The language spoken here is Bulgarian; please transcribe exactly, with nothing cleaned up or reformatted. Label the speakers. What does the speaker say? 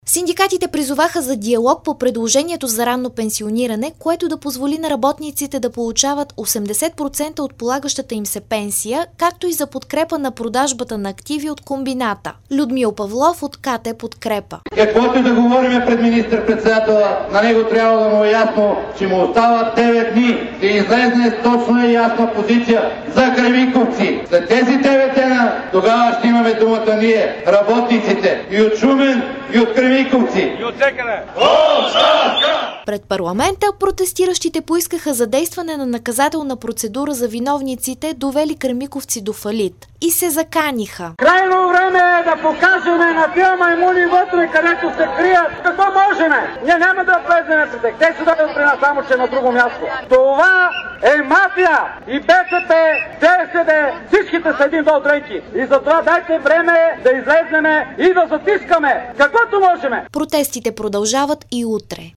Speaker 1: Синдикатите призоваха за диалог по предложението за ранно пенсиониране, което да позволи на работниците да получават осемдесет процента от полагащата им се пенсия, както и за подкрепа на продажбата на активи от комбината. Людмил Павлов от КТ Подкрепа.
Speaker 2: Каквото и да говорим пред министър-председателя, на него трябва да му е ясно, че му остават девет дни да излезне с точна и ясна позиция за Кремиковци. След тези девет дена тогава ще имаме думата ние, работниците, и от Шумен, и от Кремиковци. И от всекъде.
Speaker 1: Пред парламента протестиращите поискаха задействане на наказателна процедура за виновниците, довели Кремиковци до фалит, и се заканиха.
Speaker 3: Крайно време е да покажем на тия маймуни вътре, където се крият, какво можем. Ние няма да влезем при тях. Те се дадат при нас, само че на друго място. Това е мафия! И БСП, ДСД, всичките са един до дренки. И затова дайте време да излезнеме и да затискаме каквото можем.
Speaker 1: Протестите продължават и утре.